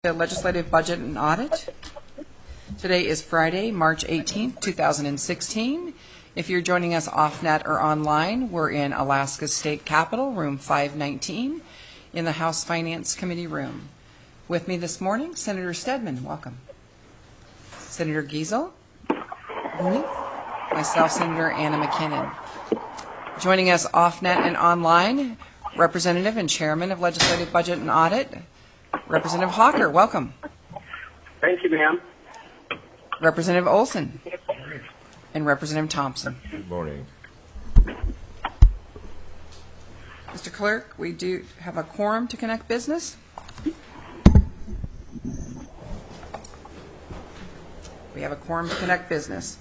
The Legislative Budget and Audit. Today is Friday, March 18th, 2016. If you're joining us off-net or online, we're in Alaska's state capitol, room 519, in the House Finance Committee room. With me this morning, Senator Stedman, welcome. Senator Giesel, myself, Senator Anna McKinnon. Joining us off-net and online, Representative and Chairman of Legislative Budget and Audit, Representative Hawker, welcome. Thank you, ma'am. Representative Olson and Representative Thompson. Good morning. Mr. Clerk, we do have a quorum to conduct business. We have a quorum to conduct business.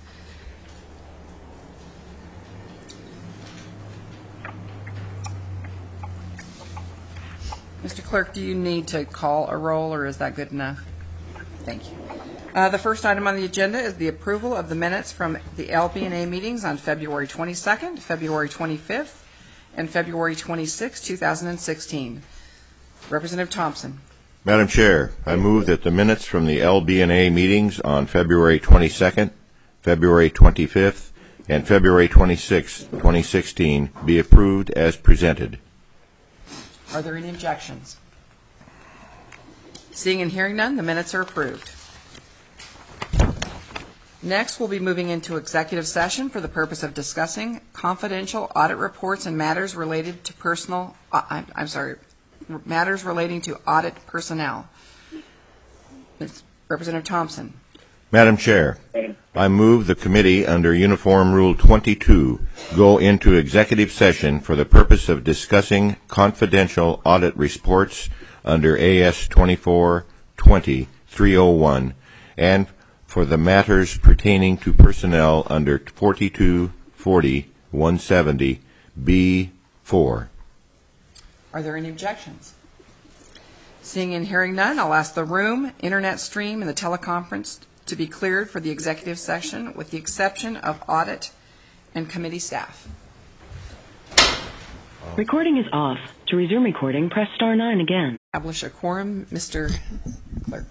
Mr. Clerk, do you need to call a roll, or is that good enough? Thank you. The first item on the agenda is the approval of the minutes from the LB&A meetings on February 22nd, February 25th, and February 26, 2016. Representative Thompson. Madam Chair, I move that the minutes from the LB&A meetings on February 22nd, February 25th, and February 26, 2016 be approved as presented. Are there any objections? Seeing and hearing none, the minutes are approved. Next, we'll be moving into executive session for the purpose of discussing confidential audit reports and matters related to matters relating to audit personnel. Representative Thompson. Madam Chair, I move the committee under Uniform Rule 22 go into executive session for the purpose of discussing confidential audit reports under AS 24-20-301 and for the matters pertaining to personnel under 42-40-170 B4. Are there any objections? Seeing and hearing none, I'll ask the room, internet stream, and the teleconference to be cleared for the executive session with the exception of audit and committee staff. Recording is off. To resume recording, press star 9 again. Establish a quorum, Mr. Clerk.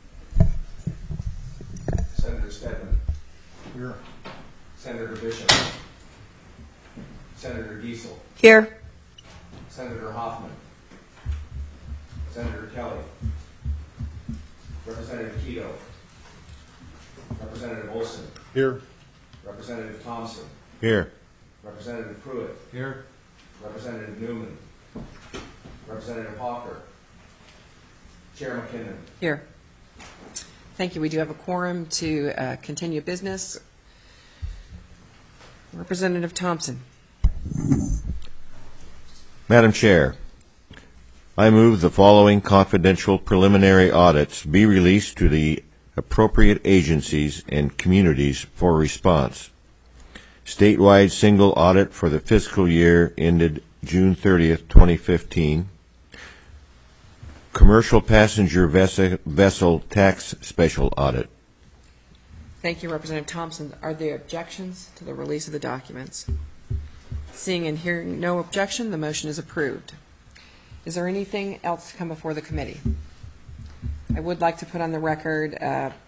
Senator Stedman. Here. Senator Bishop. Senator Giesel. Here. Senator Hoffman. Senator Kelly. Representative Keto. Representative Olson. Here. Representative Thompson. Here. Representative Pruitt. Here. Representative Newman. Representative Hawker. Chair McKinnon. Here. Thank you. We do have a quorum to continue business. Representative Thompson. Madam Chair, I move the following confidential preliminary audits be released to the appropriate agencies and communities for response. Statewide single audit for the fiscal year ended June 30th, 2015. Commercial passenger vessel tax special audit. Thank you, Representative Thompson. Are there objections to the release of the documents? Seeing and hearing no objection, the motion is approved. Is there anything else to come before the committee? I would like to put on the record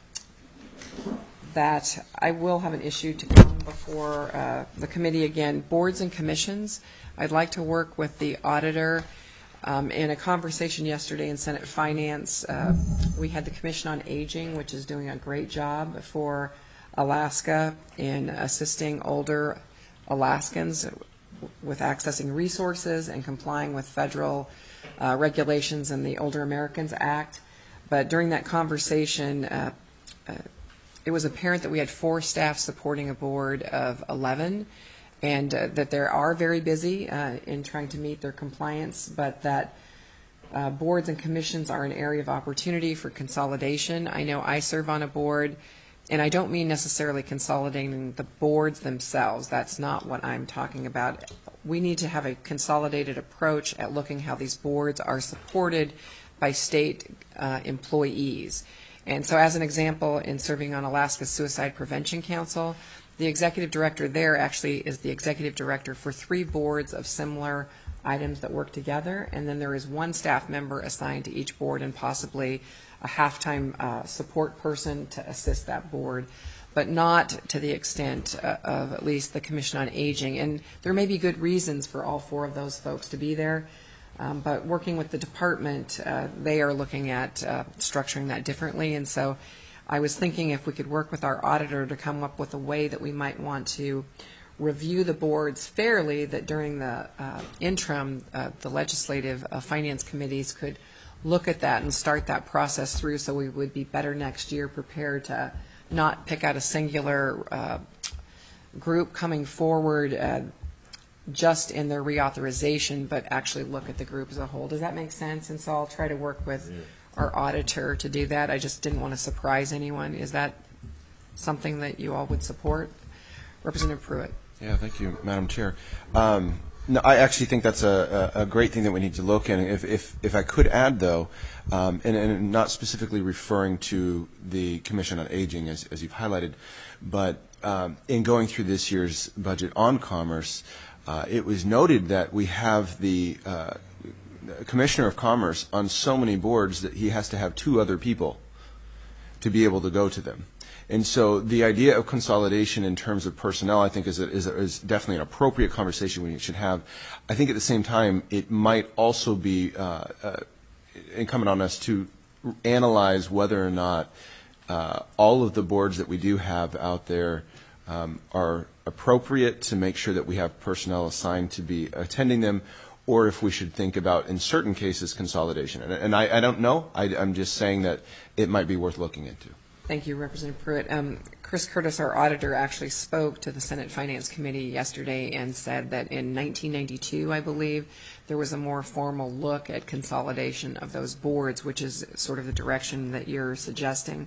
that I will have an issue to come before the committee again. Boards and commissions, I'd like to work with the auditor. In a conversation yesterday in Senate Finance, we had the Commission on Aging, which is doing a great job for Alaska in assisting older Alaskans with accessing resources and complying with federal regulations in the Older Americans Act. But during that conversation, it was apparent that we had 4 staff supporting a board of 11, and that they are very busy in trying to meet their compliance, but that boards and commissions are an area of opportunity for consolidation. I know I serve on a board, and I don't mean necessarily consolidating the boards themselves. That's not what I'm talking about. We need to have a consolidated approach at looking how these boards are supported by state employees. And so as an example, in serving on Alaska's Suicide Prevention Council, the executive director there actually is the executive director for 3 boards of similar items that work together, and then there is one staff member assigned to each board and possibly a half-time support person to assist that board, but not to the extent of at least the Commission on Aging. And there may be good reasons for all four of those folks to be there, but working with the department, they are looking at structuring that differently. And so I was thinking if we could work with our auditor to come up with a way that we might want to review the boards fairly, that during the interim, the legislative finance committees could look at that and start that process through, so we would be better next year prepared to not pick out a singular group coming forward just in their reauthorization, but actually look at the group as a whole. Does that make sense? And so I'll try to work with our auditor to do that. I just didn't want to surprise anyone. Is that something that you all would support? Representative Pruitt. Yeah, thank you, Madam Chair. No, I actually think that's a great thing that we need to look at. If I could add, though, and not specifically referring to the Commission on Aging, as you've highlighted, but in going through this year's budget on Commerce, it was noted that we have the Commissioner of Commerce on so many boards that he has to have two other people to be able to go to them. And so the idea of consolidation in terms of personnel, I think, is definitely an appropriate conversation we should have. I think at the same time, it might also be incumbent on us to analyze whether or not all of the boards that we do have out there are appropriate to make sure that we have personnel assigned to be attending them, or if we should think about, in certain cases, consolidation. And I don't know. I'm just saying that it might be worth looking into. Thank you, Representative Pruitt. Chris Curtis, our auditor, actually spoke to the Senate Finance Committee yesterday and said that in 1992, I believe, there was a more formal look at consolidation of those boards, which is sort of the direction that you're suggesting.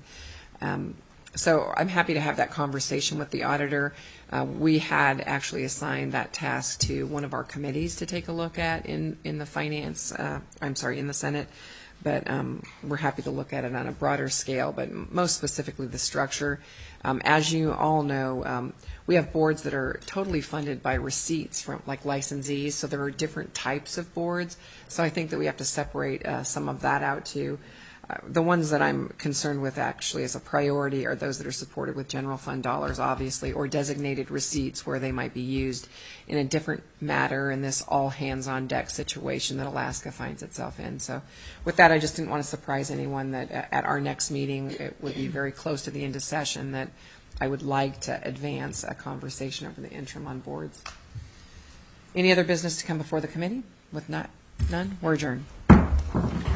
So I'm happy to have that conversation with the auditor. We had actually assigned that task to one of our committees to take a look at in the finance, in the Senate. But we're happy to look at it on a broader scale, but most specifically the structure. As you all know, we have boards that are totally funded by receipts from like licensees, so there are different types of boards. So I think that we have to separate some of that out too. The ones that I'm concerned with actually as a priority are those that are supported with general fund dollars, obviously, or designated receipts where they might be used in a different matter in this all hands on deck situation that Alaska finds itself in. So with that, I just didn't want to surprise anyone that at our next meeting, it would be very close to the end of session, that I would like to advance a conversation over the interim on boards. Any other business to come before the committee? With none, we're adjourned.